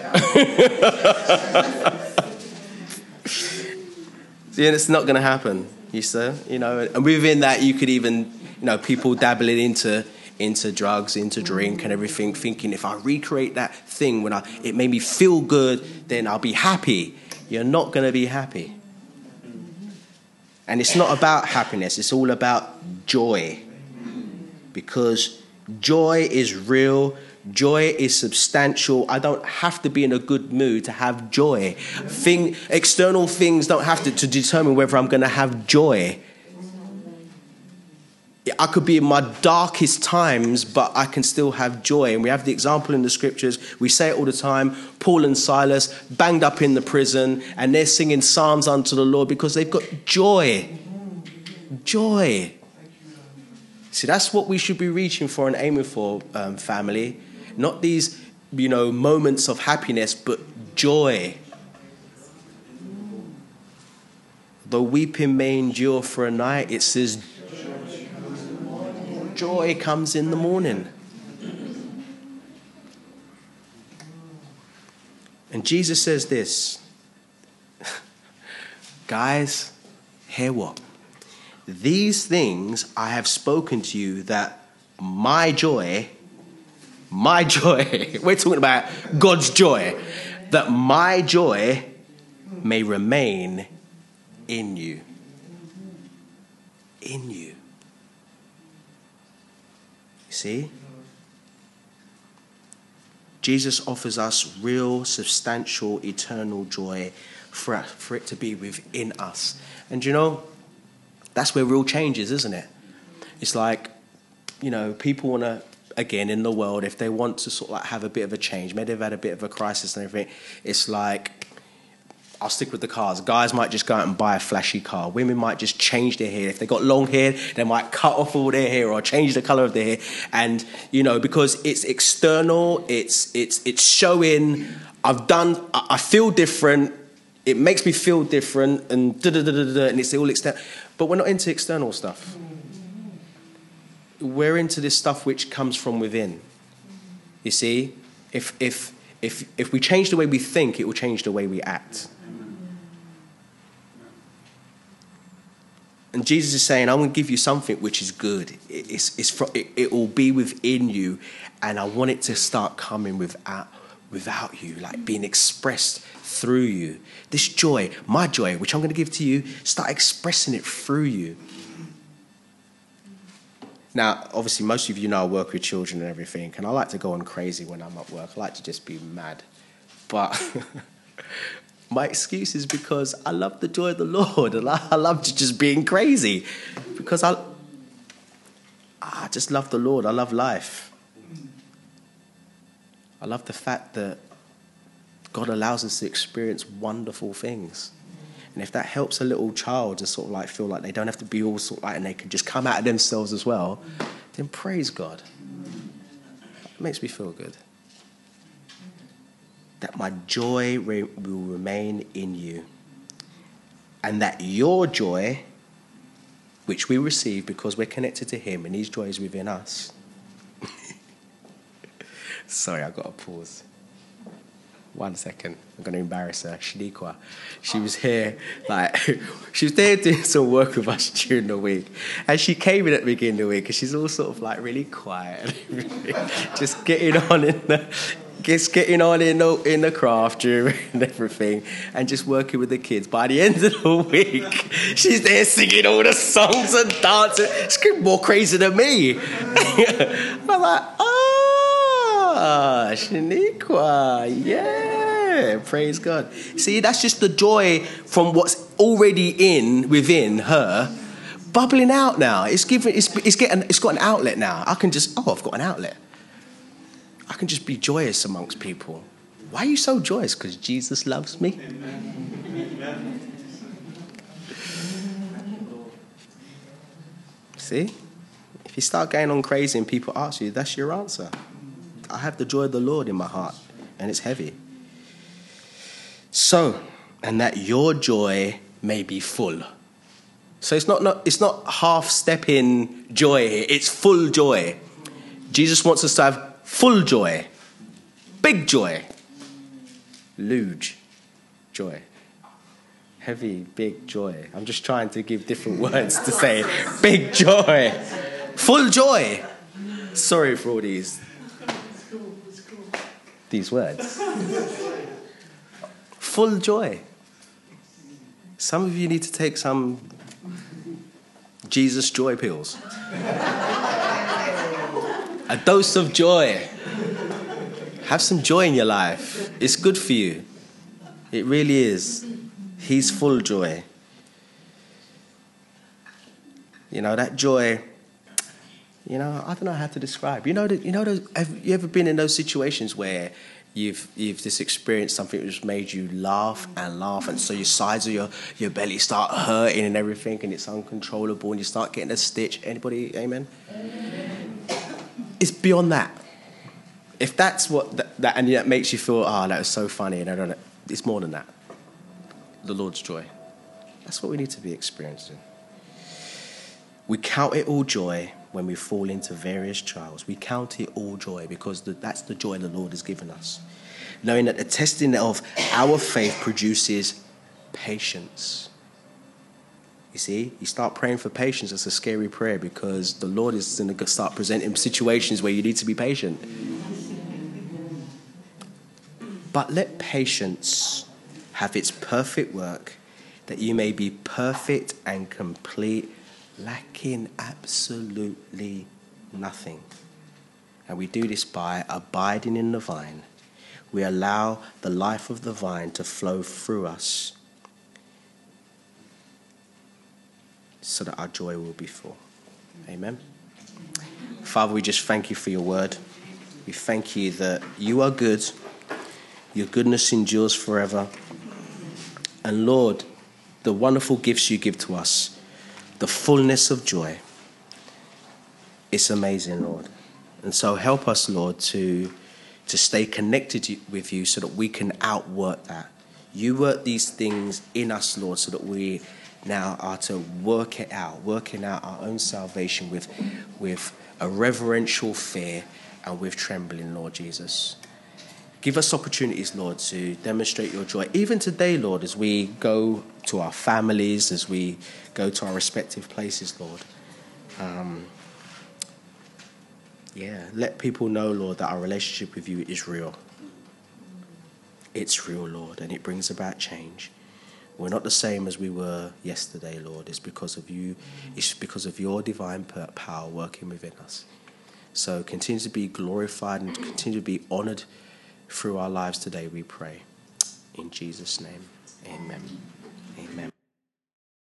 Speaker 1: See, and it's not going to happen. You see, you know, and within that, you could even, you know, people dabbling into. into drugs, into drink and everything, thinking if I recreate that thing when I it made me feel good, then I'll be happy. You're not going to be happy. And it's not about happiness. It's all about joy. Because joy is real. Joy is substantial. I don't have to be in a good mood to have joy. Thing, external things don't have to, to determine whether I'm going to have joy. I could be in my darkest times, but I can still have joy. And we have the example in the scriptures. We say it all the time. Paul and Silas banged up in the prison, and they're singing psalms unto the Lord because they've got joy. Joy. See, that's what we should be reaching for and aiming for, um, family. Not these, you know, moments of happiness, but joy. Though weeping may endure for a night, it says joy comes in the morning. And Jesus says this, guys, hear what? These things I have spoken to you, that my joy, my joy, we're talking about God's joy, that my joy may remain in you. In you. See? Jesus offers us real, substantial, eternal joy for, for it to be within us. And you know, that's where real change is, isn't it? It's like, you know, people want to, again, in the world, if they want to sort of like have a bit of a change, maybe they've had a bit of a crisis and everything, it's like, I'll stick with the cars. Guys might just go out and buy a flashy car. Women might just change their hair. If they've got long hair, they might cut off all their hair or change the colour of their hair. And, you know, because it's external, it's it's it's showing, I've done, I feel different, it makes me feel different, and da-da-da-da-da, and it's all external. But we're not into external stuff. We're into this stuff which comes from within. You see? If if if if we change the way we think, it will change the way we act. And Jesus is saying, I'm going to give you something which is good. It's, it's, it, it will be within you, and I want it to start coming without, without you, like being expressed through you. This joy, my joy, which I'm going to give to you, start expressing it through you. Now, obviously, most of you know I work with children and everything, and I like to go on crazy when I'm at work. I like to just be mad. But my excuse is because I love the joy of the Lord, and I love just being crazy because I, I just love the Lord. I love life. I love the fact that God allows us to experience wonderful things. And if that helps a little child to sort of like feel like they don't have to be all sort of like, and they can just come out of themselves as well, then praise God. It makes me feel good. That my joy re- will remain in you. And that your joy, which we receive because we're connected to him and his joy is within us. Sorry, I've got to pause. One second. I'm going to embarrass her. Shaniqua. She was here, like, she was there doing some work with us during the week. And she came in at the beginning of the week and she's all sort of like really quiet. Just getting on in the... Just getting on in the, in the craft and everything and just working with the kids. By the end of the week, she's there singing all the songs and dancing. She's more crazy than me. I'm like, ah, Shaniqua, yeah, praise God. See, that's just the joy from what's already in, within her, bubbling out now. It's, giving, it's, it's, getting, it's got an outlet now. I can just, oh, I've got an outlet. I can just be joyous amongst people. Why are you so joyous? Because Jesus loves me? Amen. See? If you start going on crazy and people ask you, that's your answer. I have the joy of the Lord in my heart, and it's heavy. So, and that your joy may be full. So it's not, not, it's not half-stepping joy here. It's full joy. Jesus wants us to have full joy, big joy, luge joy, heavy, big joy. I'm just trying to give different words to say big joy, full joy. Sorry for all these, these words. Full joy. Some of you need to take some Jesus joy pills. A dose of joy. Have some joy in your life. It's good for you. It really is. He's full joy. You know, that joy, you know, I don't know how to describe. You know, you know, have you ever been in those situations where you've you've just experienced something which made you laugh and laugh, and so your sides of your, your belly start hurting and everything, and it's uncontrollable, and you start getting a stitch. Anybody, amen? It's beyond that. If that's what that, that and that makes you feel, oh, that was so funny, and I don't know, it's more than that. The Lord's joy. That's what we need to be experiencing. We count it all joy when we fall into various trials. We count it all joy because the, that's the joy the Lord has given us. Knowing that the testing of our faith produces patience. You see, you start praying for patience. It's a scary prayer because the Lord is going to start presenting situations where you need to be patient. But let patience have its perfect work, that you may be perfect and complete, lacking absolutely nothing. And we do this by abiding in the vine. We allow the life of the vine to flow through us, so that our joy will be full. Amen. Father, we just thank you for your word. We thank you that you are good. Your goodness endures forever. And Lord, the wonderful gifts you give to us, the fullness of joy, it's amazing, Lord. And so help us, Lord, to, to stay connected with you so that we can outwork that. You work these things in us, Lord, so that we now are to work it out, working out our own salvation with, with a reverential fear and with trembling, Lord Jesus. Give us opportunities, Lord, to demonstrate your joy. Even today, Lord, as we go to our families, as we go to our respective places, Lord. Um, yeah, let people know, Lord, that our relationship with you is real. It's real, Lord, and it brings about change. We're not the same as we were yesterday, Lord. It's because of you. It's because of your divine power working within us. So continue to be glorified and continue to be honored through our lives today, we pray. In Jesus' name, amen. Amen.